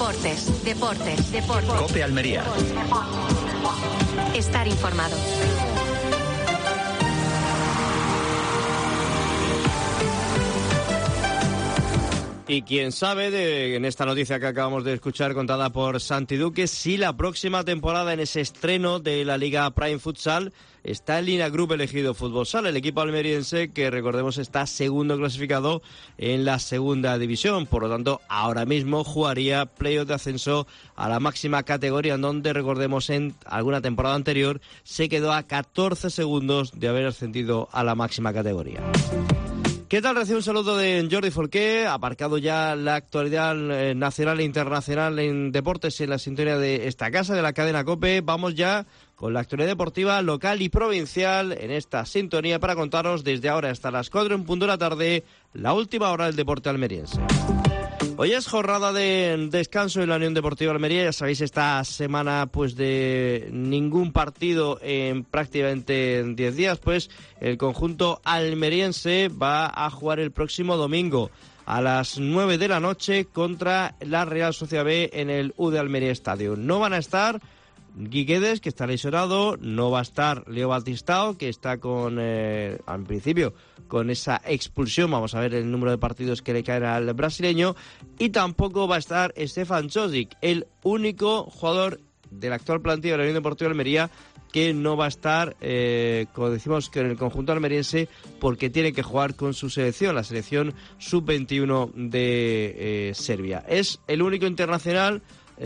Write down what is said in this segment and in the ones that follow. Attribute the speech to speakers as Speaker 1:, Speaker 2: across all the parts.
Speaker 1: Deportes.
Speaker 2: COPE Almería.
Speaker 1: Estar informado.
Speaker 3: Y quién sabe, en esta noticia que acabamos de escuchar contada por Santi Duque, si la próxima temporada en ese estreno de la Liga Prime Futsal está el Línea Group elegido Fútbol Sala, el equipo almeriense que recordemos está segundo clasificado en la segunda división. Por lo tanto, ahora mismo jugaría playoff de ascenso a la máxima categoría, en donde recordemos en alguna temporada anterior se quedó a 14 segundos de haber ascendido a la máxima categoría. ¿Qué tal? Recibe un saludo de Jordi Folqué, aparcado ya la actualidad nacional e internacional en deportes en la sintonía de esta casa, de la cadena COPE. Vamos ya con la actualidad deportiva local y provincial en esta sintonía para contaros desde ahora hasta las 4 en punto de la tarde, la última hora del deporte almeriense. Hoy es jornada de descanso en la Unión Deportiva Almería. Ya sabéis, esta semana pues de ningún partido en prácticamente 10 días, pues el conjunto almeriense va a jugar el próximo domingo a las 9 de la noche contra la Real Sociedad B en el U de Almería Estadio. No van a estar Guiguedes, que está lesionado, no va a estar Leo Batistao, que está con, al principio, con esa expulsión. Vamos a ver el número de partidos que le caen al brasileño. Y tampoco va a estar Stefan Čosić, el único jugador de la actual plantilla de la Unión Deportiva Almería que no va a estar, como decimos, que en el conjunto almeriense, porque tiene que jugar con su selección, la selección sub-21 de Serbia. Es el único internacional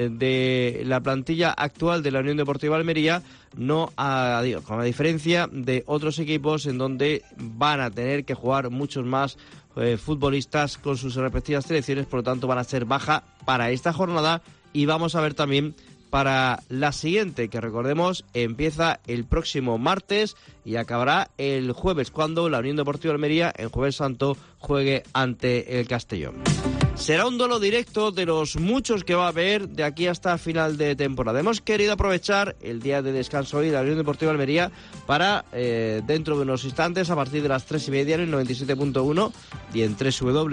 Speaker 3: de la plantilla actual de la Unión Deportiva Almería, con la diferencia de otros equipos en donde van a tener que jugar muchos más futbolistas con sus respectivas selecciones. Por lo tanto van a ser baja para esta jornada y vamos a ver también para la siguiente, que recordemos empieza el próximo martes y acabará el jueves, cuando la Unión Deportiva Almería en Jueves Santo juegue ante el Castellón. Será un duelo directo de los muchos que va a haber de aquí hasta final de temporada. Hemos querido aprovechar el día de descanso hoy de la Unión Deportiva Almería para, dentro de unos instantes, a partir de las 3:30 en el 97.1 y en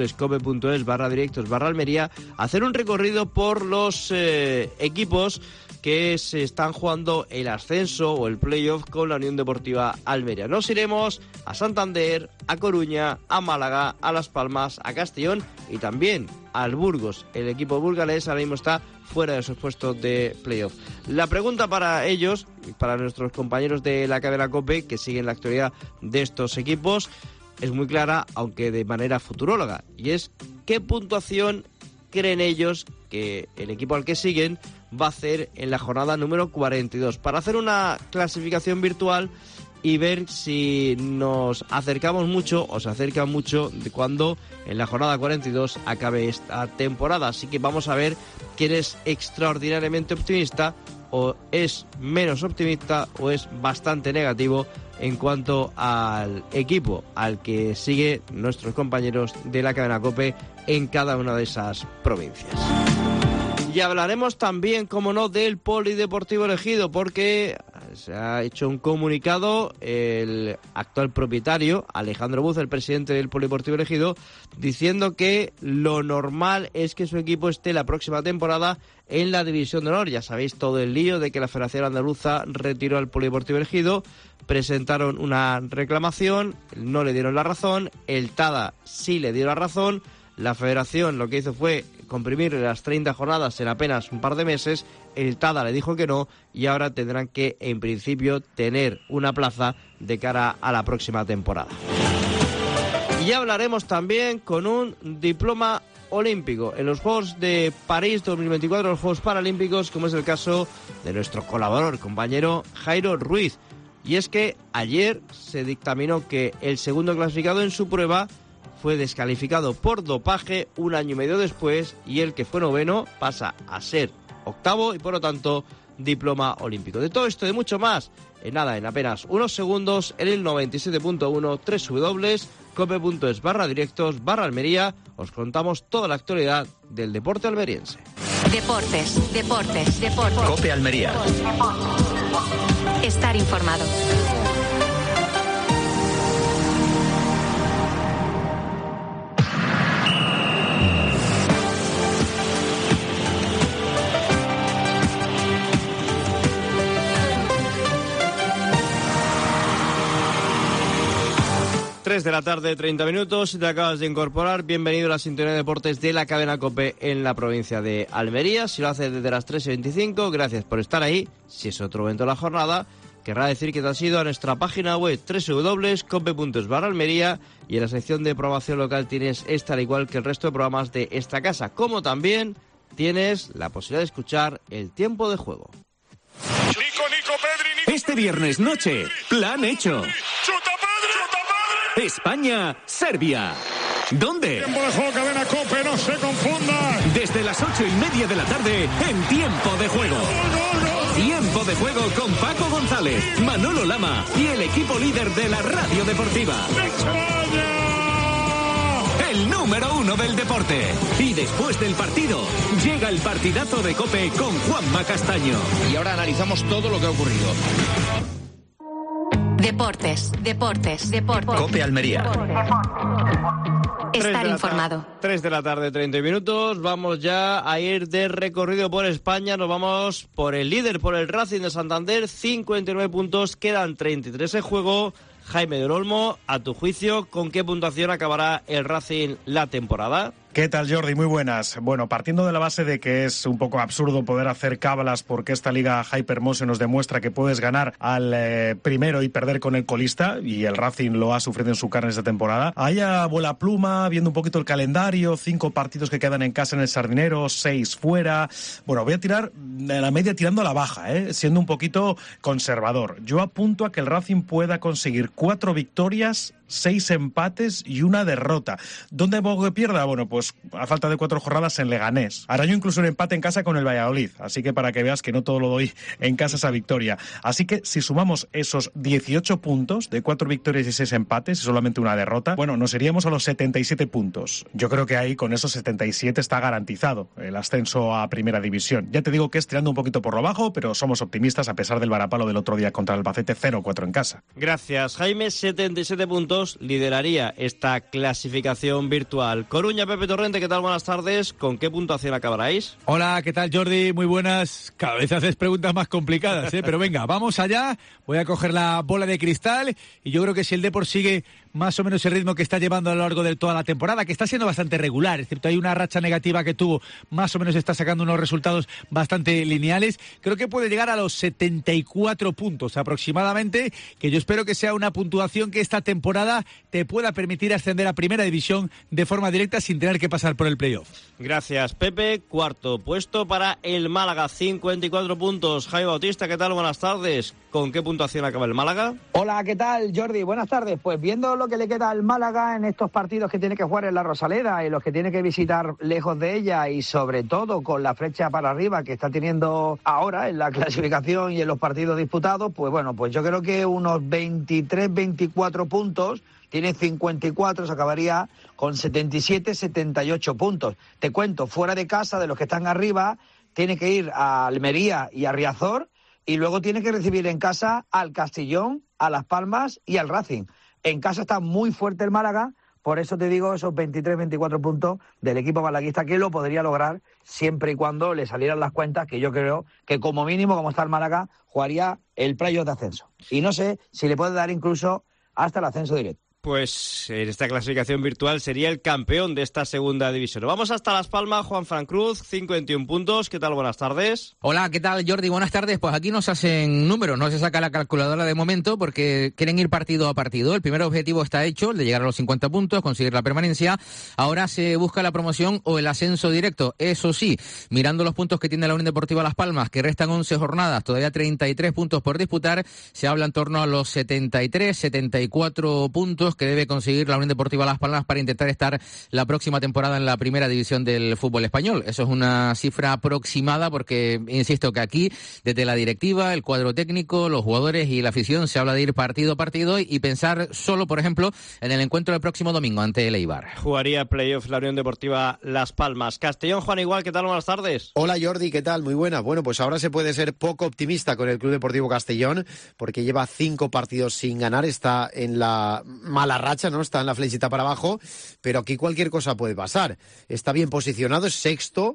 Speaker 3: www.cope.es/directos/Almería, hacer un recorrido por los equipos que se están jugando el ascenso o el playoff con la Unión Deportiva Almería. Nos iremos a Santander, a Coruña, a Málaga, a Las Palmas, a Castellón y también al Burgos. El equipo burgalés ahora mismo está fuera de sus puestos de playoff. La pregunta para ellos, para nuestros compañeros de la cadena COPE que siguen la actualidad de estos equipos, es muy clara, aunque de manera futuróloga, y es ¿qué puntuación creen ellos que el equipo al que siguen va a hacer en la jornada número 42? Para hacer una clasificación virtual y ver si nos acercamos mucho o se acerca mucho de cuando en la jornada 42 acabe esta temporada. Así que vamos a ver quién es extraordinariamente optimista o es menos optimista o es bastante negativo en cuanto al equipo al que sigue nuestros compañeros de la cadena COPE en cada una de esas provincias. Y hablaremos también, como no, del Polideportivo Ejido, porque se ha hecho un comunicado el actual propietario, Alejandro Buz, el presidente del Polideportivo Ejido, diciendo que lo normal es que su equipo esté la próxima temporada en la División de Honor. Ya sabéis todo el lío de que la Federación Andaluza retiró al Polideportivo Ejido, presentaron una reclamación, no le dieron la razón, el TADA sí le dio la razón, la Federación lo que hizo fue comprimir las 30 jornadas en apenas un par de meses, el TADA le dijo que no y ahora tendrán que, en principio, tener una plaza de cara a la próxima temporada. Y hablaremos también con un diploma olímpico en los Juegos de París 2024, los Juegos Paralímpicos, como es el caso de nuestro colaborador, compañero Jairo Ruiz. Y es que ayer se dictaminó que el segundo clasificado en su prueba fue descalificado por dopaje un año y medio después y el que fue noveno pasa a ser octavo y por lo tanto diploma olímpico. De todo esto y de mucho más, en apenas unos segundos en el 97.1 www.cope.es/directos/Almería os contamos toda la actualidad del deporte almeriense.
Speaker 1: Deportes.
Speaker 2: COPE Almería.
Speaker 1: Estar informado.
Speaker 3: 3 de la tarde, 30 minutos. Si te acabas de incorporar, bienvenido a la sintonía de deportes de la cadena COPE en la provincia de Almería. Si lo haces desde las 3:25, gracias por estar ahí. Si es otro momento de la jornada, querrá decir que te has ido a nuestra página web www.cope.es/Almería, y en la sección de programación local tienes esta, al igual que el resto de programas de esta casa, como también tienes la posibilidad de escuchar el tiempo de juego.
Speaker 1: Este viernes noche, plan hecho. España-Serbia. ¿Dónde?
Speaker 4: Tiempo de juego, cadena COPE, no se confunda.
Speaker 1: Desde las 8:30 de la tarde, en Tiempo de Juego. Tiempo de Juego con Paco González, Manolo Lama y el equipo líder de la radio deportiva. El número 1 del deporte. Y después del partido, llega el partidazo de COPE con Juanma Castaño.
Speaker 5: Y ahora analizamos todo lo que ha ocurrido.
Speaker 6: Deportes.
Speaker 2: COPE Almería.
Speaker 6: Estar informado.
Speaker 3: 3 de la tarde, 30 minutos. Vamos ya a ir de recorrido por España. Nos vamos por el líder, por el Racing de Santander. 59 puntos, quedan 33 en juego. Jaime del Olmo, a tu juicio, ¿con qué puntuación acabará el Racing la temporada?
Speaker 7: ¿Qué tal, Jordi? Muy buenas. Bueno, partiendo de la base de que es un poco absurdo poder hacer cábalas porque esta liga Hypermose nos demuestra que puedes ganar al primero y perder con el colista, y el Racing lo ha sufrido en su carne esta temporada. Ahí a bola pluma, viendo un poquito el calendario, 5 partidos que quedan en casa en el Sardinero, 6 fuera. Bueno, voy a tirar de la media tirando a la baja, siendo un poquito conservador. Yo apunto a que el Racing pueda conseguir 4 victorias, 6 empates y 1 derrota. ¿Dónde puedo que pierda? Bueno, pues a falta de 4 jornadas en Leganés. Ahora yo incluso un empate en casa con el Valladolid, así que para que veas que no todo lo doy en casa esa victoria. Así que si sumamos esos 18 puntos de 4 victorias y 6 empates y solamente 1 derrota, bueno, nos iríamos a los 77 puntos. Yo creo que ahí con esos 77 está garantizado el ascenso a Primera División. Ya te digo que es tirando un poquito por lo bajo, pero somos optimistas a pesar del varapalo del otro día contra el Albacete, 0-4 en casa.
Speaker 3: Gracias, Jaime. 77 puntos. Lideraría esta clasificación virtual. Coruña, Pepe Torrente, ¿qué tal? Buenas tardes. ¿Con qué puntuación acabaráis?
Speaker 8: Hola, ¿qué tal, Jordi? Muy buenas. Cada vez haces preguntas más complicadas, pero venga, vamos allá. Voy a coger la bola de cristal y yo creo que si el Depor sigue más o menos el ritmo que está llevando a lo largo de toda la temporada, que está siendo bastante regular, excepto hay una racha negativa que tuvo, más o menos está sacando unos resultados bastante lineales, creo que puede llegar a los 74 puntos aproximadamente, que yo espero que sea una puntuación que esta temporada te pueda permitir ascender a Primera División de forma directa sin tener que pasar por el playoff.
Speaker 3: Gracias, Pepe. Cuarto puesto para el Málaga, 54 puntos. Jaime Bautista, ¿qué tal? Buenas tardes. ¿Con qué puntuación acaba el Málaga?
Speaker 9: Hola, ¿qué tal, Jordi? Buenas tardes. Pues viendo lo que le queda al Málaga en estos partidos que tiene que jugar en la Rosaleda y los que tiene que visitar lejos de ella, y sobre todo con la flecha para arriba que está teniendo ahora en la clasificación y en los partidos disputados, pues bueno, pues yo creo que unos 23, 24 puntos. Tiene 54, se acabaría con 77, 78 puntos. Te cuento, fuera de casa, de los que están arriba, tiene que ir a Almería y a Riazor, y luego tiene que recibir en casa al Castellón, a Las Palmas y al Racing. En casa está muy fuerte el Málaga, por eso te digo esos 23, 24 puntos del equipo malaguista, que lo podría lograr siempre y cuando le salieran las cuentas, que yo creo que como mínimo, como está el Málaga, jugaría el playoff de ascenso. Y no sé si le puede dar incluso hasta el ascenso directo.
Speaker 3: Pues en esta clasificación virtual sería el campeón de esta segunda división. Vamos hasta Las Palmas, Juan Fran Cruz, 51 puntos. ¿Qué tal? Buenas tardes.
Speaker 5: Hola, ¿qué tal, Jordi? Buenas tardes. Pues aquí nos hacen números, no se saca la calculadora de momento porque quieren ir partido a partido. El primer objetivo está hecho, el de llegar a los 50 puntos, conseguir la permanencia. Ahora se busca la promoción o el ascenso directo. Eso sí, mirando los puntos que tiene la Unión Deportiva Las Palmas, que restan 11 jornadas, todavía 33 puntos por disputar, se habla en torno a los 73, 74 puntos que debe conseguir la Unión Deportiva Las Palmas para intentar estar la próxima temporada en la Primera División del fútbol español. Eso es una cifra aproximada porque, insisto, que aquí, desde la directiva, el cuadro técnico, los jugadores y la afición, se habla de ir partido a partido y pensar solo, por ejemplo, en el encuentro del próximo domingo ante el Eibar.
Speaker 3: Jugaría playoff la Unión Deportiva Las Palmas. Castellón, Juan Igual, ¿qué tal? Buenas tardes.
Speaker 10: Hola, Jordi, ¿qué tal? Muy buena. Bueno, pues ahora se puede ser poco optimista con el Club Deportivo Castellón porque lleva 5 partidos sin ganar, está en la mala racha, ¿no? Está en la flechita para abajo, pero aquí cualquier cosa puede pasar. Está bien posicionado, es sexto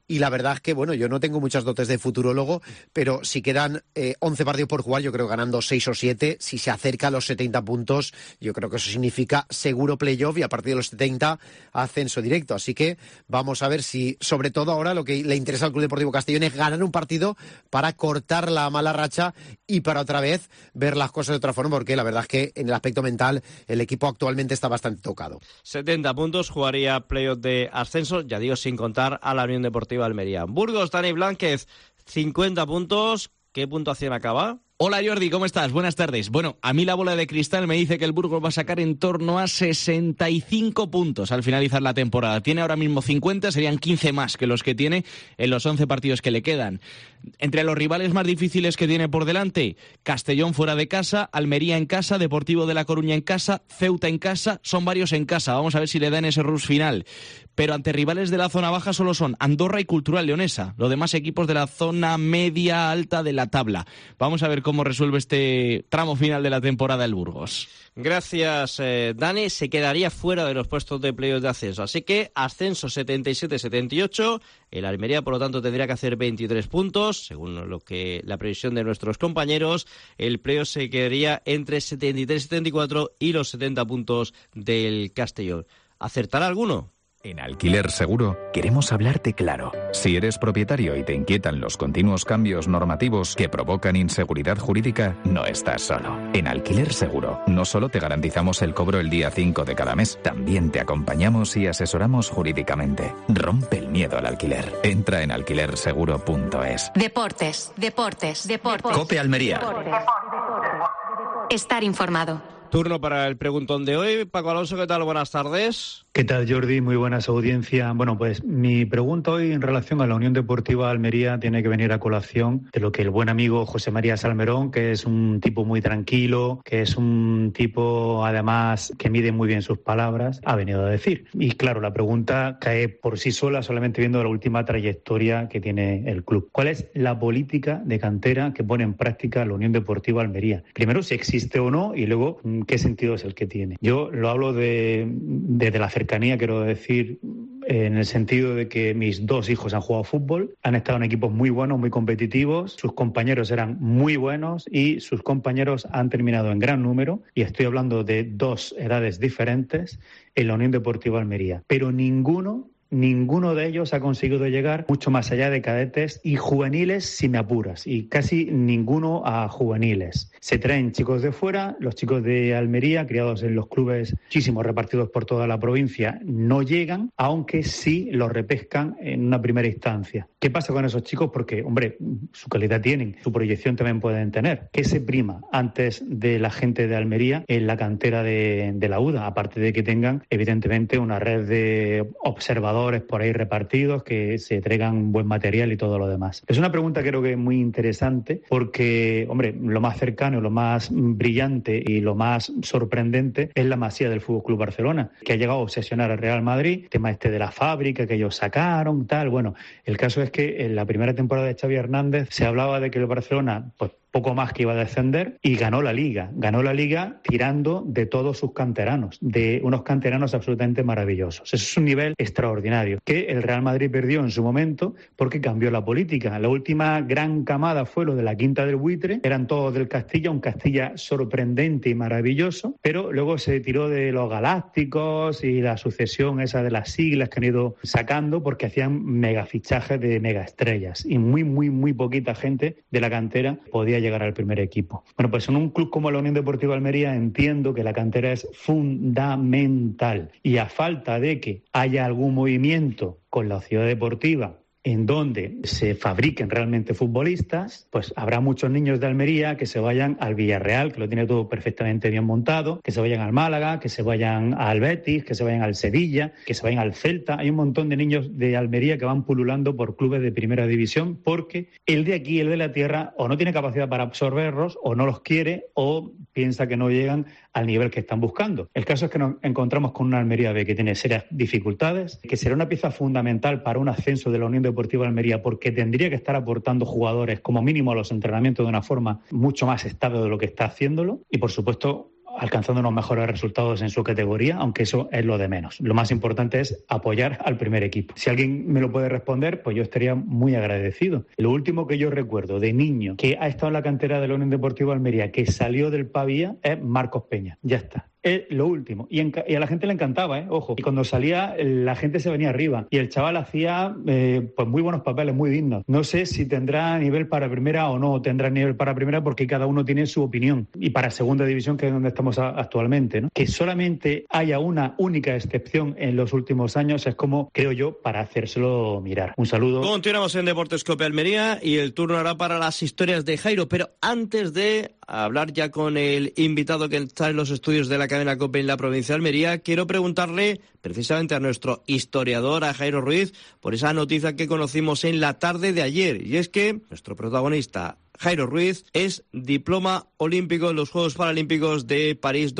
Speaker 10: y la verdad es que, bueno, yo no tengo muchas dotes de futurólogo, pero si quedan 11 partidos por jugar, yo creo que ganando 6 o 7, si se acerca a los 70 puntos, yo creo que eso significa seguro playoff y a partir de los 70 ascenso directo. Así que vamos a ver si, sobre todo ahora, lo que le interesa al Club Deportivo Castellón es ganar un partido para cortar la mala racha y para otra vez ver las cosas de otra forma, porque la verdad es que en el aspecto mental el equipo actualmente está bastante tocado.
Speaker 3: 70 puntos, jugaría playoff de ascenso, ya digo, sin contar a la Unión Deportiva Almería. Burgos, Dani Blánquez, 50 puntos. ¿Qué puntuación acaba?
Speaker 6: Hola Jordi, ¿cómo estás? Buenas tardes. Bueno, a mí la bola de cristal me dice que el Burgos va a sacar en torno a 65 puntos al finalizar la temporada. Tiene ahora mismo 50, serían 15 más que los que tiene en los 11 partidos que le quedan. Entre los rivales más difíciles que tiene por delante, Castellón fuera de casa, Almería en casa, Deportivo de La Coruña en casa, Ceuta en casa, son varios en casa. Vamos a ver si le dan ese rush final. Pero ante rivales de la zona baja solo son Andorra y Cultural Leonesa, los demás equipos de la zona media alta de la tabla. Vamos a ver cómo resuelve este tramo final de la temporada el Burgos.
Speaker 3: Gracias, Dani. Se quedaría fuera de los puestos de playoff de ascenso. Así que ascenso 77-78. El Almería, por lo tanto, tendría que hacer 23 puntos. Según lo que la previsión de nuestros compañeros, el playoff se quedaría entre 73-74 y los 70 puntos del Castellón. ¿Acertará alguno?
Speaker 11: En Alquiler Seguro queremos hablarte claro. Si eres propietario y te inquietan los continuos cambios normativos que provocan inseguridad jurídica, no estás solo. En Alquiler Seguro no solo te garantizamos el cobro el día 5 de cada mes, también te acompañamos y asesoramos jurídicamente. Rompe el miedo al alquiler. Entra en alquilerseguro.es.
Speaker 2: Deportes.
Speaker 11: COPE Almería.
Speaker 2: Estar informado.
Speaker 3: Turno para el preguntón de hoy. Paco Alonso, ¿qué tal? Buenas tardes.
Speaker 12: ¿Qué tal, Jordi? Muy buenas audiencia. Bueno, pues mi pregunta hoy en relación a la Unión Deportiva Almería tiene que venir a colación de lo que el buen amigo José María Salmerón, que es un tipo muy tranquilo, que es un tipo además que mide muy bien sus palabras, ha venido a decir. Y claro, la pregunta cae por sí sola solamente viendo la última trayectoria que tiene el club. ¿Cuál es la política de cantera que pone en práctica la Unión Deportiva Almería? Primero, si existe o no, y luego, ¿qué sentido es el que tiene? Yo lo hablo desde la cercanía, quiero decir, en el sentido de que mis dos hijos han jugado fútbol, han estado en equipos muy buenos, muy competitivos, sus compañeros eran muy buenos y sus compañeros han terminado en gran número, y estoy hablando de dos edades diferentes, en la Unión Deportiva Almería. Pero ninguno de ellos ha conseguido llegar mucho más allá de cadetes y juveniles, si me apuras, y casi ninguno a juveniles. Se traen chicos de fuera, los chicos de Almería, criados en los clubes muchísimos repartidos por toda la provincia, no llegan, aunque sí los repescan en una primera instancia. ¿Qué pasa con esos chicos? Porque, hombre, su calidad tienen, su proyección también pueden tener. ¿Qué se prima antes de la gente de Almería en la cantera de la UDA? Aparte de que tengan, evidentemente, una red de observadores por ahí repartidos, que se traigan buen material y todo lo demás. Es una pregunta creo que muy interesante porque, hombre, lo más cercano, lo más brillante y lo más sorprendente es la Masía del Fútbol Club Barcelona, que ha llegado a obsesionar al Real Madrid, el tema de la fábrica que ellos sacaron, tal. Bueno, el caso es que en la primera temporada de Xavi Hernández se hablaba de que el Barcelona, pues poco más que iba a descender, y ganó la Liga tirando de todos sus canteranos, de unos canteranos absolutamente maravillosos. Eso es un nivel extraordinario que el Real Madrid perdió en su momento porque cambió la política. La última gran camada fue lo de la Quinta del Buitre, eran todos del Castilla, un Castilla sorprendente y maravilloso, pero luego se tiró de los Galácticos y la sucesión esa de las siglas que han ido sacando porque hacían megafichajes de megaestrellas y muy poquita gente de la cantera podía llegar al primer equipo. Bueno, pues en un club como la Unión Deportiva Almería entiendo que la cantera es fundamental, y a falta de que haya algún movimiento con la ciudad deportiva en donde se fabriquen realmente futbolistas, pues habrá muchos niños de Almería que se vayan al Villarreal, que lo tiene todo perfectamente bien montado, que se vayan al Málaga, que se vayan al Betis, que se vayan al Sevilla, que se vayan al Celta. Hay un montón de niños de Almería que van pululando por clubes de primera división porque el de aquí, el de la tierra, o no tiene capacidad para absorberlos, o no los quiere, o piensa que no llegan al nivel que están buscando. El caso es que nos encontramos con una Almería B que tiene serias dificultades, que será una pieza fundamental para un ascenso de la Unión Deportiva Almería, porque tendría que estar aportando jugadores como mínimo a los entrenamientos de una forma mucho más estable de lo que está haciéndolo, y por supuesto alcanzando unos mejores resultados en su categoría, aunque eso es lo de menos. Lo más importante es apoyar al primer equipo. Si alguien me lo puede responder, pues yo estaría muy agradecido. Lo último que yo recuerdo de niño que ha estado en la cantera de la Unión Deportiva Almería, que salió del Pavía, es Marcos Peña. Ya está. Es lo último. Y a la gente le encantaba, ojo. Y cuando salía, la gente se venía arriba. Y el chaval hacía pues muy buenos papeles, muy dignos. No sé si tendrá nivel para primera o no tendrá nivel para primera, porque cada uno tiene su opinión. Y para segunda división, que es donde estamos actualmente, ¿no? Que solamente haya una única excepción en los últimos años es como, creo yo, para hacérselo mirar. Un saludo.
Speaker 3: Continuamos en Deportes Cope Almería y el turno hará para las historias de Jairo. Pero antes de hablar ya con el invitado que está en los estudios de la cadena COPE en la provincia de Almería, quiero preguntarle precisamente a nuestro historiador, a Jairo Ruiz, por esa noticia que conocimos en la tarde de ayer. Y es que nuestro protagonista, Jairo Ruiz, es diploma olímpico en los Juegos Paralímpicos de París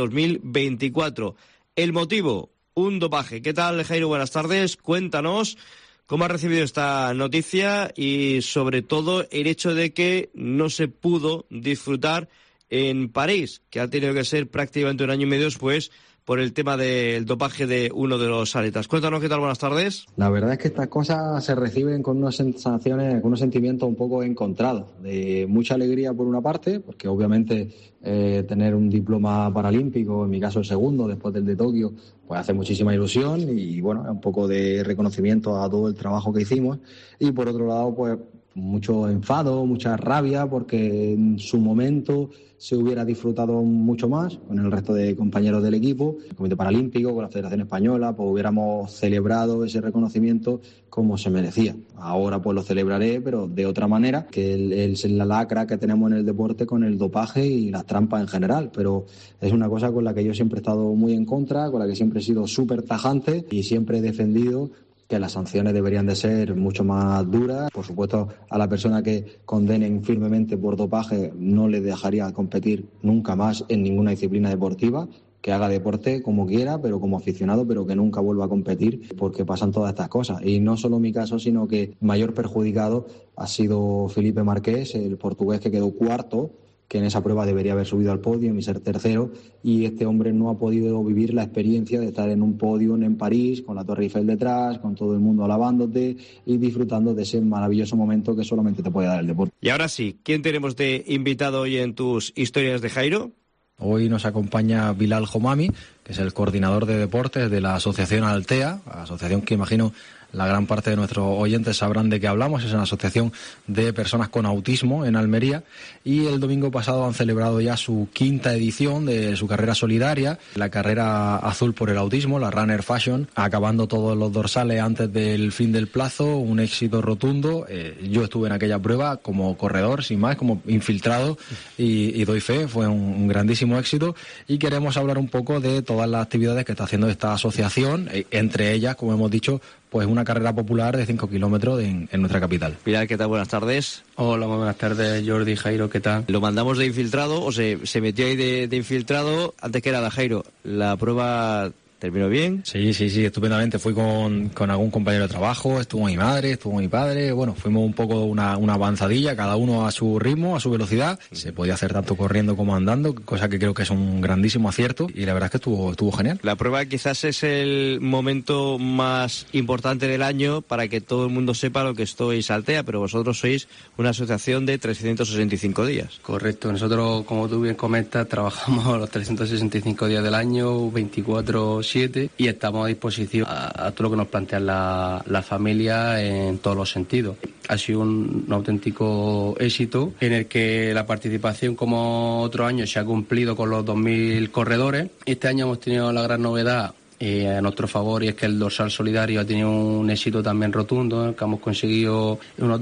Speaker 3: 2024. El motivo, un dopaje. ¿Qué tal, Jairo? Buenas tardes. Cuéntanos cómo has recibido esta noticia y, sobre todo, el hecho de que no se pudo disfrutar en París, que ha tenido que ser prácticamente un año y medio después por el tema del dopaje de uno de los atletas. Cuéntanos qué tal, buenas tardes.
Speaker 13: La verdad es que estas cosas se reciben con unas sensaciones, con unos sentimientos un poco encontrados, de mucha alegría por una parte, porque obviamente tener un diploma paralímpico, en mi caso el segundo, después del de Tokio, pues hace muchísima ilusión y bueno, es un poco de reconocimiento a todo el trabajo que hicimos. Y por otro lado, pues mucho enfado, mucha rabia, porque en su momento se hubiera disfrutado mucho más con el resto de compañeros del equipo, el Comité Paralímpico, con la Federación Española, pues hubiéramos celebrado ese reconocimiento como se merecía. Ahora pues lo celebraré, pero de otra manera, que es la lacra que tenemos en el deporte con el dopaje y las trampas en general, pero es una cosa con la que yo siempre he estado muy en contra, con la que siempre he sido súper tajante y siempre he defendido que las sanciones deberían de ser mucho más duras. Por supuesto, a la persona que condenen firmemente por dopaje no le dejaría competir nunca más en ninguna disciplina deportiva, que haga deporte como quiera, pero como aficionado, pero que nunca vuelva a competir, porque pasan todas estas cosas. Y no solo mi caso, sino que mayor perjudicado ha sido Felipe Marqués, el portugués que quedó cuarto, que en esa prueba debería haber subido al podio y ser tercero, y este hombre no ha podido vivir la experiencia de estar en un podio en París, con la Torre Eiffel detrás, con todo el mundo alabándote y disfrutando de ese maravilloso momento que solamente te puede dar el deporte.
Speaker 3: Y ahora sí, ¿quién tenemos de invitado hoy en tus historias de Jairo?
Speaker 13: Hoy nos acompaña Bilal Homami, que es el coordinador de deportes de la asociación Altea, asociación que imagino la gran parte de nuestros oyentes sabrán de qué hablamos. Es una asociación de personas con autismo en Almería, y el domingo pasado han celebrado ya su 5ª edición de su carrera solidaria, la carrera azul por el autismo, la Runner Fashion, acabando todos los dorsales antes del fin del plazo, un éxito rotundo. Yo estuve en aquella prueba como corredor, sin más, como infiltrado, y doy fe, fue un grandísimo éxito, y queremos hablar un poco de todas las actividades que está haciendo esta asociación, entre ellas, como hemos dicho, pues una carrera popular de 5 kilómetros en nuestra capital.
Speaker 3: Pilar, ¿qué tal? Buenas tardes.
Speaker 14: Hola, muy buenas tardes, Jordi, Jairo, ¿qué tal?
Speaker 3: Lo mandamos de infiltrado, o se metió ahí de infiltrado antes que nada, Jairo. ¿La prueba terminó bien?
Speaker 13: Sí, estupendamente. Fui con algún compañero de trabajo, estuvo mi madre, estuvo mi padre. Bueno, fuimos un poco una avanzadilla, cada uno a su ritmo, a su velocidad. Se podía hacer tanto corriendo como andando, cosa que creo que es un grandísimo acierto, y la verdad es que estuvo genial.
Speaker 3: La prueba quizás es el momento más importante del año para que todo el mundo sepa lo que es Altea, pero vosotros sois una asociación de 365 días.
Speaker 14: Correcto, nosotros, como tú bien comentas, trabajamos los 365 días del año, 24/7, y estamos a disposición a todo lo que nos plantean la familia en todos los sentidos. Ha sido un auténtico éxito en el que la participación, como otros años, se ha cumplido con los 2.000 corredores. Este año hemos tenido la gran novedad a nuestro favor, y es que el dorsal solidario ha tenido un éxito también rotundo, que hemos conseguido unos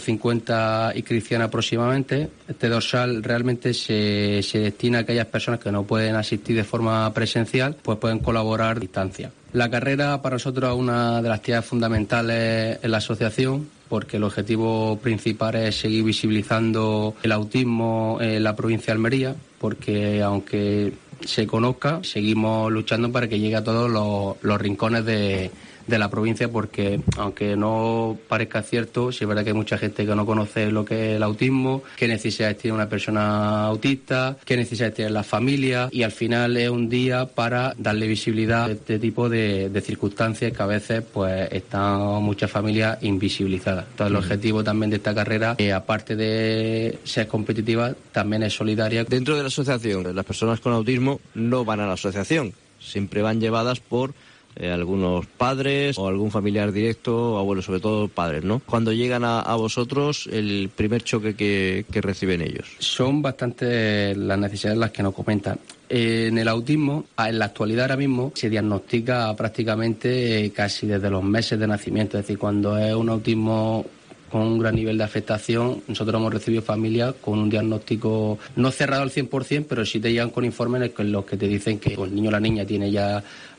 Speaker 14: 250 inscripciones aproximadamente. Este dorsal realmente se destina a aquellas personas que no pueden asistir de forma presencial, pues pueden colaborar a distancia. La carrera para nosotros es una de las actividades fundamentales en la asociación, porque el objetivo principal es seguir visibilizando el autismo en la provincia de Almería, porque aunque se conozca, seguimos luchando para que llegue a todos los rincones de de la provincia, porque aunque no parezca cierto, sí es verdad que hay mucha gente que no conoce lo que es el autismo, qué necesidades tiene una persona autista, qué necesidades tiene la familia, y al final es un día para darle visibilidad a este tipo de circunstancias que a veces pues están muchas familias invisibilizadas. Entonces el objetivo también de esta carrera, aparte de ser competitiva, también es solidaria.
Speaker 3: Dentro de la asociación, las personas con autismo no van a la asociación, siempre van llevadas por algunos padres o algún familiar directo, abuelos, sobre todo padres, ¿no? Cuando llegan a vosotros, el primer choque que reciben ellos.
Speaker 14: Son bastante las necesidades las que nos comentan. En el autismo, en la actualidad ahora mismo, se diagnostica prácticamente casi desde los meses de nacimiento. Es decir, cuando es un autismo con un gran nivel de afectación, nosotros hemos recibido familias con un diagnóstico no cerrado al 100%, pero sí te llegan con informes en los que te dicen que el niño o la niña tiene ya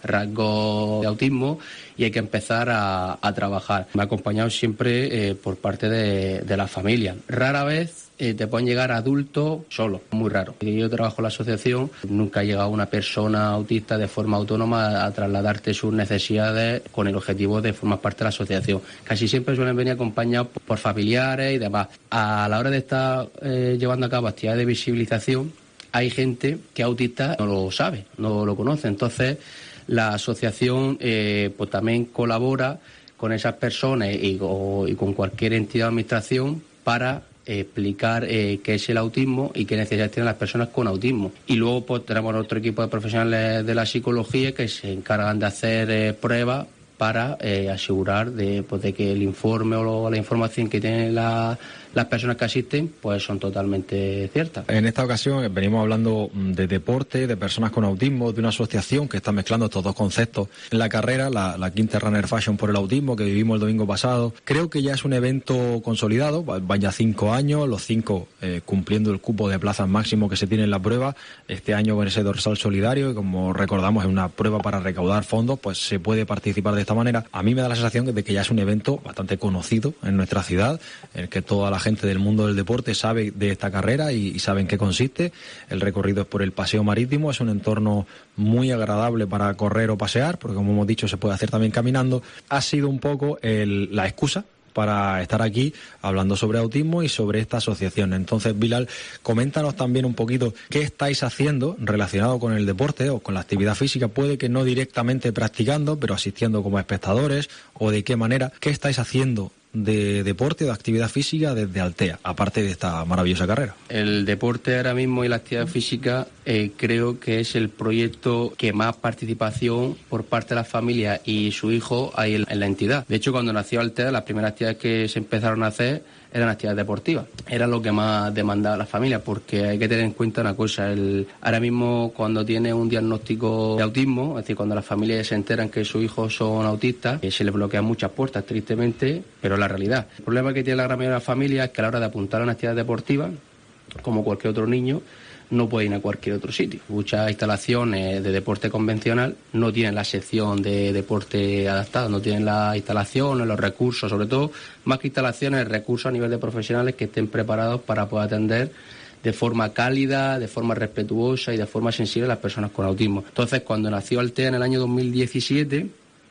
Speaker 14: rasgos de autismo y hay que empezar a trabajar. Me ha acompañado siempre por parte de la familia. Rara vez te pueden llegar adultos solos, muy raro. Yo trabajo en la asociación, nunca ha llegado una persona autista de forma autónoma a trasladarte sus necesidades con el objetivo de formar parte de la asociación. Casi siempre suelen venir acompañados por familiares y demás. A la hora de estar llevando a cabo actividades de visibilización, hay gente que autista no lo sabe, no lo conoce. Entonces, la asociación pues también colabora con esas personas y con cualquier entidad de administración para explicar qué es el autismo y qué necesidades tienen las personas con autismo. Y luego pues tenemos otro equipo de profesionales de la psicología que se encargan de hacer pruebas para asegurar de que el informe o la información que tienen las personas que asisten pues son totalmente ciertas.
Speaker 15: En esta ocasión venimos hablando de deporte, de personas con autismo, de una asociación que está mezclando estos dos conceptos en la carrera, la quinta Runner Fashion por el autismo que vivimos el domingo pasado. Creo que ya es un evento consolidado, van ya 5 años, los 5 cumpliendo el cupo de plazas máximo que se tiene en la prueba. Este año con ese dorsal solidario, y como recordamos es una prueba para recaudar fondos, pues se puede participar de esta manera. A mí me da la sensación de que ya es un evento bastante conocido en nuestra ciudad, en el que toda la gente del mundo del deporte sabe de esta carrera y sabe en qué consiste. El recorrido es por el paseo marítimo, es un entorno muy agradable para correr o pasear, porque como hemos dicho se puede hacer también caminando. Ha sido un poco la excusa para estar aquí hablando sobre autismo y sobre esta asociación. Entonces, Bilal, coméntanos también un poquito qué estáis haciendo relacionado con el deporte o con la actividad física, puede que no directamente practicando, pero asistiendo como espectadores, o de qué manera, qué estáis haciendo de deporte o de actividad física desde Altea, aparte de esta maravillosa carrera.
Speaker 14: El deporte ahora mismo y la actividad física creo que es el proyecto que más participación por parte de la familia y su hijo hay en la entidad. De hecho, cuando nació Altea, las primeras actividades que se empezaron a hacer eran actividades deportivas. Era lo que más demandaba la familia, porque hay que tener en cuenta una cosa. Ahora mismo, cuando tiene un diagnóstico de autismo, es decir, cuando las familias se enteran que sus hijos son autistas, se les bloquean muchas puertas, tristemente, pero es la realidad. El problema que tiene la gran mayoría de las familias es que a la hora de apuntar a una actividad deportiva, como cualquier otro niño, no puede ir a cualquier otro sitio. Muchas instalaciones de deporte convencional no tienen la sección de deporte adaptado, no tienen las instalaciones, los recursos, sobre todo, más que instalaciones, recursos a nivel de profesionales que estén preparados para poder atender de forma cálida, de forma respetuosa y de forma sensible a las personas con autismo. Entonces, cuando nació Altea en el año 2017,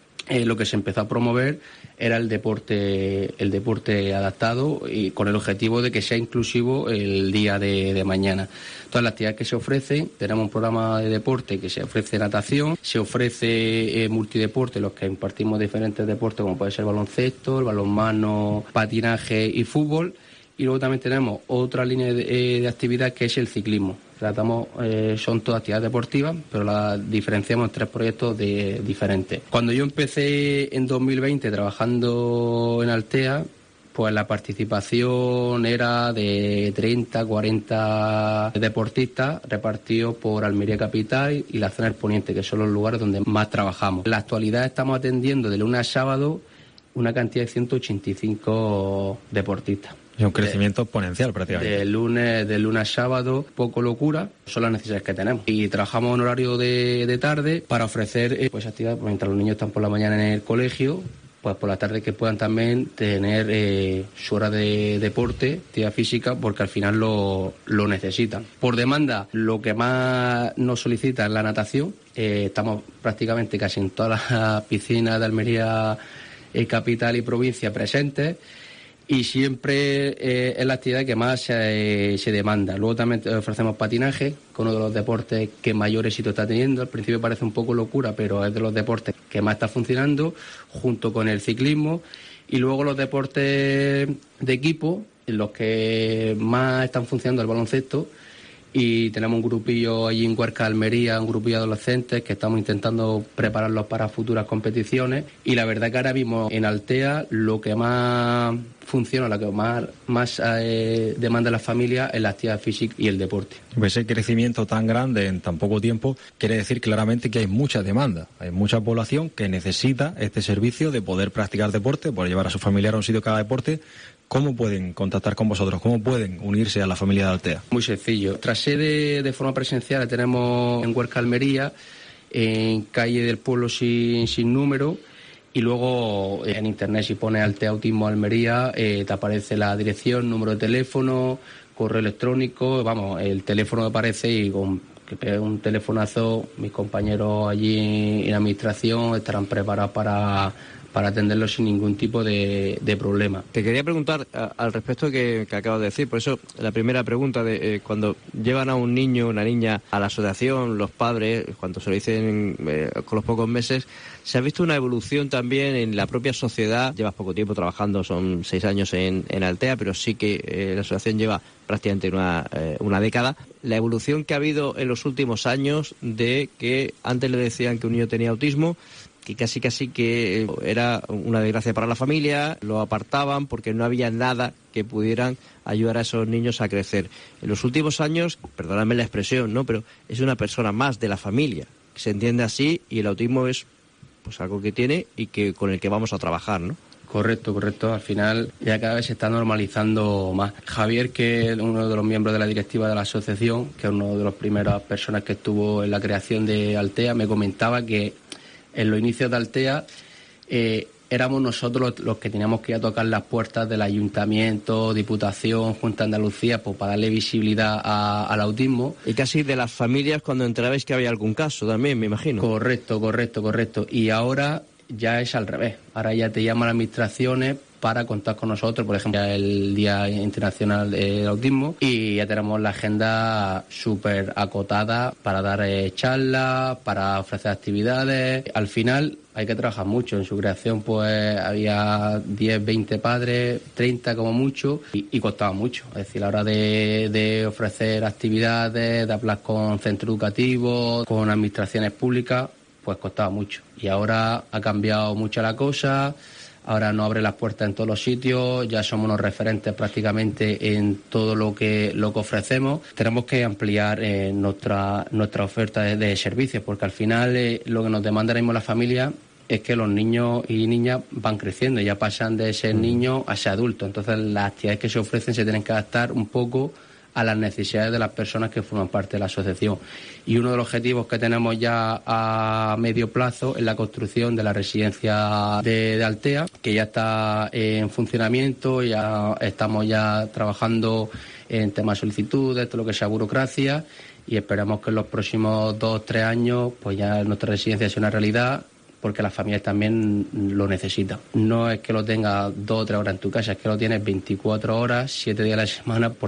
Speaker 14: lo que se empezó a promover era el deporte adaptado y con el objetivo de que sea inclusivo el día de mañana. Todas las actividades que se ofrecen, tenemos un programa de deporte que se ofrece natación, se ofrece multideporte, los que impartimos diferentes deportes como puede ser el baloncesto, el balonmano, patinaje y fútbol. Y luego también tenemos otra línea de actividad que es el ciclismo. Tratamos, son todas actividades deportivas, pero las diferenciamos en 3 proyectos diferentes. Cuando yo empecé en 2020 trabajando en Altea, pues la participación era de 30, 40 deportistas repartidos por Almería Capital y la zona del Poniente, que son los lugares donde más trabajamos. En la actualidad estamos atendiendo de lunes a sábado una cantidad de 185 deportistas.
Speaker 15: Es un crecimiento exponencial prácticamente.
Speaker 14: De lunes a sábado, poco locura, son las necesidades que tenemos. Y trabajamos en horario de tarde para ofrecer pues actividades, mientras los niños están por la mañana en el colegio, pues por la tarde que puedan también tener su hora de deporte, actividad física, porque al final lo necesitan. Por demanda, lo que más nos solicita es la natación. Estamos prácticamente casi en todas las piscinas de Almería, capital y provincia presentes, y siempre es la actividad que más se demanda. Luego también ofrecemos patinaje, que es uno de los deportes que mayor éxito está teniendo. Al principio parece un poco locura, pero es de los deportes que más está funcionando, junto con el ciclismo. Y luego los deportes de equipo, en los que más están funcionando el baloncesto. Y tenemos un grupillo allí en Huerca, Almería, un grupillo de adolescentes que estamos intentando prepararlos para futuras competiciones. Y la verdad que ahora mismo en Altea lo que más funciona, lo que más demanda la familia es la actividad física y el deporte.
Speaker 15: Ese crecimiento tan grande en tan poco tiempo quiere decir claramente que hay mucha demanda, hay mucha población que necesita este servicio de poder practicar deporte, poder llevar a su familiar a un sitio cada deporte. ¿Cómo pueden contactar con vosotros? ¿Cómo pueden unirse a la familia de Altea?
Speaker 14: Muy sencillo. Nuestra sede de forma presencial la tenemos en Huerca, Almería, en calle del Pueblo sin número, y luego en internet si pones Altea Autismo Almería te aparece la dirección, número de teléfono, correo electrónico, vamos, el teléfono que aparece, y con que pegue un telefonazo, mis compañeros allí en administración estarán preparados para atenderlo sin ningún tipo de problema.
Speaker 3: Te quería preguntar al respecto que acabas de decir, por eso la primera pregunta de cuando llevan a un niño o una niña a la asociación, los padres, cuando se lo dicen con los pocos meses, ¿se ha visto una evolución también en la propia sociedad? Llevas poco tiempo trabajando, son 6 años en Altea, pero sí que la asociación lleva prácticamente una década. La evolución que ha habido en los últimos años de que antes le decían que un niño tenía autismo, que casi que era una desgracia para la familia, lo apartaban porque no había nada que pudieran ayudar a esos niños a crecer. En los últimos años, perdóname la expresión, ¿no?, pero es una persona más de la familia, que se entiende así, y el autismo es pues algo que tiene y que con el que vamos a trabajar, ¿no?
Speaker 14: Correcto. Al final ya cada vez se está normalizando más. Javier, que es uno de los miembros de la directiva de la asociación, que es una de las primeras personas que estuvo en la creación de Altea, me comentaba que en los inicios de Altea éramos nosotros los que teníamos que ir a tocar las puertas del Ayuntamiento, Diputación, Junta de Andalucía, pues para darle visibilidad al autismo.
Speaker 3: Y casi de las familias cuando enterabais que había algún caso también, me imagino.
Speaker 14: Correcto. Y ahora ya es al revés. Ahora ya te llaman las administraciones para contar con nosotros, por ejemplo, el Día Internacional del Autismo, y ya tenemos la agenda súper acotada para dar charlas, para ofrecer actividades. Al final hay que trabajar mucho. En su creación pues había 10, 20 padres, 30 como mucho, y costaba mucho. Es decir, a la hora de ofrecer actividades, de hablar con centros educativos, con administraciones públicas, pues costaba mucho. Y ahora ha cambiado mucho la cosa. Ahora nos abre las puertas en todos los sitios, ya somos unos referentes prácticamente en todo lo que ofrecemos. Tenemos que ampliar nuestra oferta de servicios, porque al final lo que nos demanda ahora mismo la familia es que los niños y niñas van creciendo, ya pasan de ser niños a ser adultos. Entonces las actividades que se ofrecen se tienen que adaptar un poco a las necesidades de las personas que forman parte de la asociación. Y uno de los objetivos que tenemos ya a medio plazo es la construcción de la residencia de Altea, que ya está en funcionamiento, ya estamos ya trabajando en temas de solicitudes, todo lo que sea burocracia, y esperamos que en los próximos 2 o 3 años pues ya nuestra residencia sea una realidad, porque las familias también lo necesitan. No es que lo tengas 2 o 3 horas en tu casa, es que lo tienes 24 horas, 7 días a la semana, por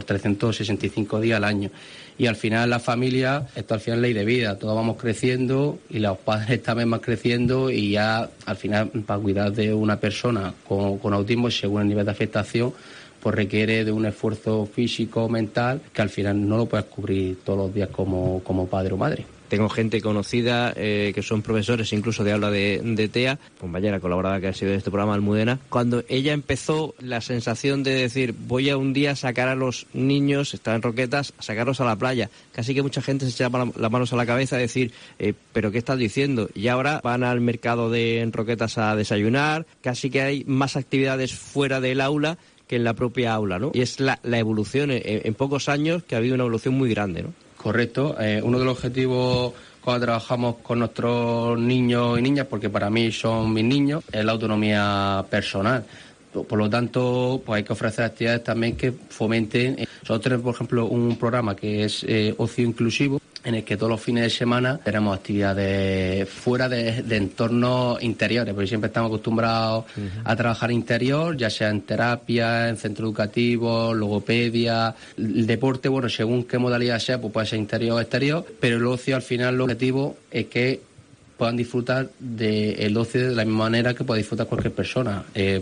Speaker 14: 365 días al año. Y al final la familia, esto al final es ley de vida, todos vamos creciendo y los padres también van creciendo, y ya al final para cuidar de una persona con autismo, según el nivel de afectación, pues requiere de un esfuerzo físico, mental, que al final no lo puedes cubrir todos los días como padre o madre.
Speaker 3: Tengo gente conocida que son profesores incluso de aula de TEA, compañera colaboradora que ha sido de este programa, Almudena. Cuando ella empezó, la sensación de decir, voy a un día a sacar a los niños, están en Roquetas, a sacarlos a la playa. Casi que mucha gente se echaba las manos a la cabeza a decir, ¿pero qué estás diciendo? Y ahora van al mercado en Roquetas a desayunar, casi que hay más actividades fuera del aula que en la propia aula, ¿no? Y es la evolución, en pocos años, que ha habido una evolución muy grande, ¿no?
Speaker 14: Correcto. Uno de los objetivos cuando trabajamos con nuestros niños y niñas, porque para mí son mis niños, es la autonomía personal. Por lo tanto, pues hay que ofrecer actividades también que fomenten. Nosotros tenemos, por ejemplo, un programa que es ocio inclusivo, en el que todos los fines de semana tenemos actividades fuera de entornos interiores, porque siempre estamos acostumbrados a trabajar interior, ya sea en terapia, en centro educativo, logopedia. El deporte, bueno, según qué modalidad sea, pues puede ser interior o exterior, pero el ocio, al final, el objetivo es que puedan disfrutar del ocio de la misma manera que puede disfrutar cualquier persona.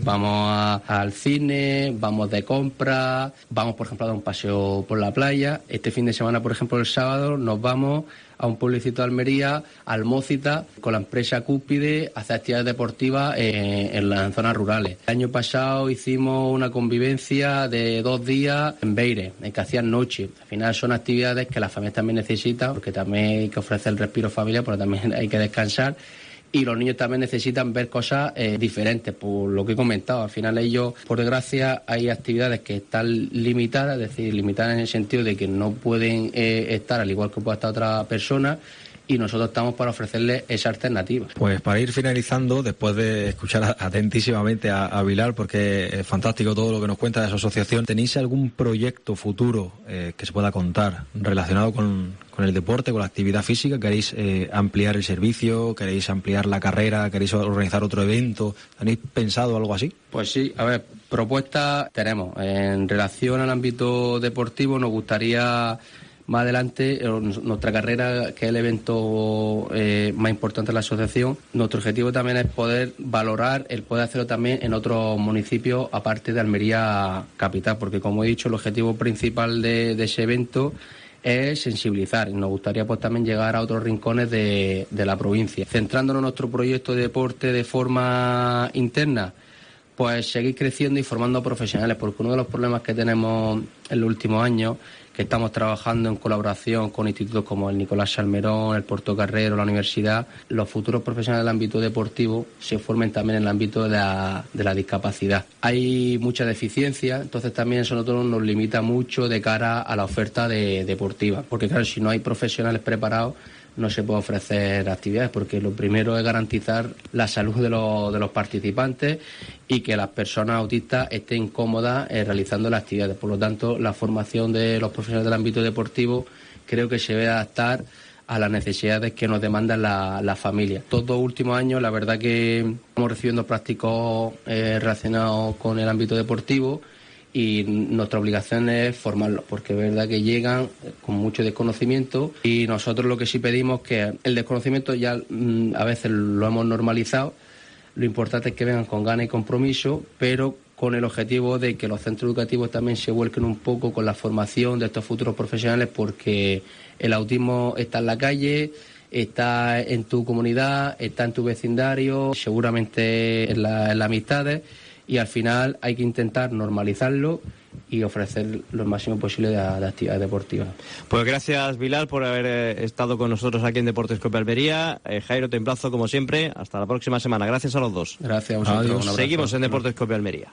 Speaker 14: Vamos al cine, vamos de compras, vamos, por ejemplo, a dar un paseo por la playa. Este fin de semana, por ejemplo, el sábado, nos vamos a un pueblecito de Almería, Almócita, con la empresa Cúspide, a hacer actividades deportivas en las zonas rurales. El año pasado hicimos una convivencia de 2 días en Beire, en que hacían noche. Al final son actividades que las familias también necesitan, porque también hay que ofrecer el respiro familiar, pero también hay que descansar. Y los niños también necesitan ver cosas diferentes, por lo que he comentado. Al final ellos, por desgracia, hay actividades que están limitadas, es decir, limitadas en el sentido de que no pueden estar al igual que pueda estar otra persona, y nosotros estamos para ofrecerles esa alternativa.
Speaker 15: Pues para ir finalizando, después de escuchar atentísimamente a Vilar, porque es fantástico todo lo que nos cuenta de su asociación, ¿tenéis algún proyecto futuro que se pueda contar relacionado con el deporte, con la actividad física? ¿Queréis ampliar el servicio? ¿Queréis ampliar la carrera? ¿Queréis organizar otro evento? ¿Tenéis pensado algo así?
Speaker 14: Pues sí, a ver, propuestas tenemos. En relación al ámbito deportivo, nos gustaría más adelante, nuestra carrera, que es el evento más importante de la asociación, nuestro objetivo también es poder valorar el poder hacerlo también en otros municipios aparte de Almería capital, porque como he dicho, el objetivo principal de ese evento es sensibilizar, y nos gustaría pues también llegar a otros rincones de la provincia. Centrándonos en nuestro proyecto de deporte de forma interna, pues seguir creciendo y formando profesionales, porque uno de los problemas que tenemos en los últimos años, que estamos trabajando en colaboración con institutos como el Nicolás Salmerón, el Portocarrero, la universidad, los futuros profesionales del ámbito deportivo se formen también en el ámbito de la discapacidad. Hay mucha deficiencia, entonces también eso a nosotros nos limita mucho de cara a la oferta deportiva, porque claro, si no hay profesionales preparados, no se puede ofrecer actividades, porque lo primero es garantizar la salud de los participantes y que las personas autistas estén cómodas realizando las actividades. Por lo tanto, la formación de los profesionales del ámbito deportivo creo que se debe adaptar a las necesidades que nos demandan las familias. Estos 2 últimos años, la verdad que estamos recibiendo prácticos relacionados con el ámbito deportivo, y nuestra obligación es formarlos, porque es verdad que llegan con mucho desconocimiento, y nosotros lo que sí pedimos que el desconocimiento ya a veces lo hemos normalizado. Lo importante es que vengan con ganas y compromiso, pero con el objetivo de que los centros educativos también se vuelquen un poco con la formación de estos futuros profesionales, porque el autismo está en la calle, está en tu comunidad, está en tu vecindario, seguramente en las amistades, y al final hay que intentar normalizarlo y ofrecer lo máximo posible de actividades deportivas.
Speaker 3: Pues gracias, Vilar, por haber estado con nosotros aquí en Deportes Cope Almería. Jairo, te emplazo como siempre. Hasta la próxima semana. Gracias a los dos.
Speaker 14: Gracias a vosotros.
Speaker 3: Seguimos en Deportes Cope Almería.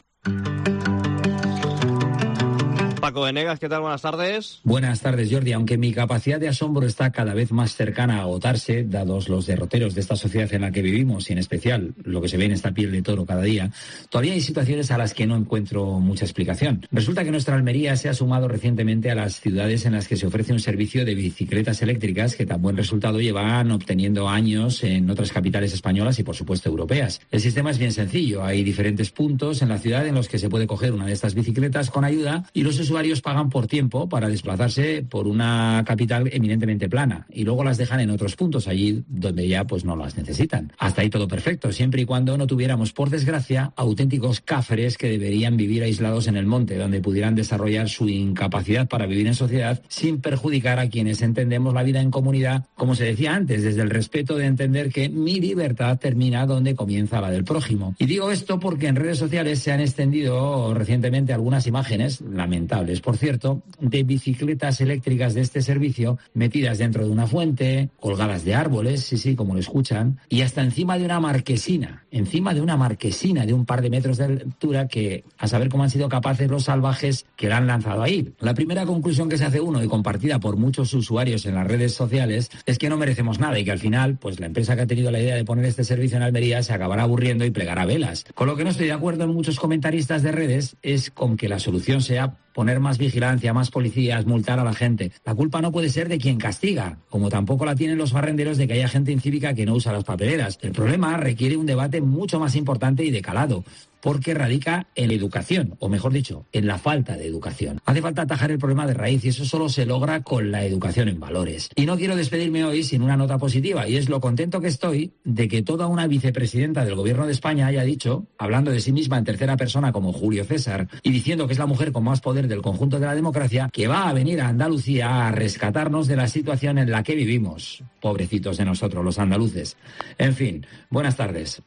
Speaker 3: Paco Venegas, ¿qué tal? Buenas tardes.
Speaker 16: Buenas tardes, Jordi. Aunque mi capacidad de asombro está cada vez más cercana a agotarse, dados los derroteros de esta sociedad en la que vivimos, y en especial lo que se ve en esta piel de toro cada día, todavía hay situaciones a las que no encuentro mucha explicación. Resulta que nuestra Almería se ha sumado recientemente a las ciudades en las que se ofrece un servicio de bicicletas eléctricas que tan buen resultado llevan obteniendo años en otras capitales españolas y, por supuesto, europeas. El sistema es bien sencillo. Hay diferentes puntos en la ciudad en los que se puede coger una de estas bicicletas con ayuda, y los usuarios pagan por tiempo para desplazarse por una capital eminentemente plana, y luego las dejan en otros puntos, allí donde ya pues no las necesitan. Hasta ahí todo perfecto, siempre y cuando no tuviéramos, por desgracia, auténticos cáferes que deberían vivir aislados en el monte, donde pudieran desarrollar su incapacidad para vivir en sociedad sin perjudicar a quienes entendemos la vida en comunidad, como se decía antes, desde el respeto de entender que mi libertad termina donde comienza la del prójimo. Y digo esto porque en redes sociales se han extendido recientemente algunas imágenes lamentables innumerables, por cierto, de bicicletas eléctricas de este servicio metidas dentro de una fuente, colgadas de árboles, sí, como lo escuchan, y hasta encima de una marquesina de un par de metros de altura, que a saber cómo han sido capaces los salvajes que la han lanzado ahí. La primera conclusión que se hace uno, y compartida por muchos usuarios en las redes sociales, es que no merecemos nada y que al final, pues la empresa que ha tenido la idea de poner este servicio en Almería se acabará aburriendo y plegará velas. Con lo que no estoy de acuerdo en muchos comentaristas de redes es con que la solución sea poner más vigilancia, más policías, multar a la gente. La culpa no puede ser de quien castiga, como tampoco la tienen los barrenderos de que haya gente incívica que no usa las papeleras. El problema requiere un debate mucho más importante y de calado, porque radica en la educación, o mejor dicho, en la falta de educación. Hace falta atajar el problema de raíz y eso solo se logra con la educación en valores. Y no quiero despedirme hoy sin una nota positiva, y es lo contento que estoy de que toda una vicepresidenta del Gobierno de España haya dicho, hablando de sí misma en tercera persona como Julio César, y diciendo que es la mujer con más poder del conjunto de la democracia, que va a venir a Andalucía a rescatarnos de la situación en la que vivimos. Pobrecitos de nosotros, los andaluces. En fin, buenas tardes.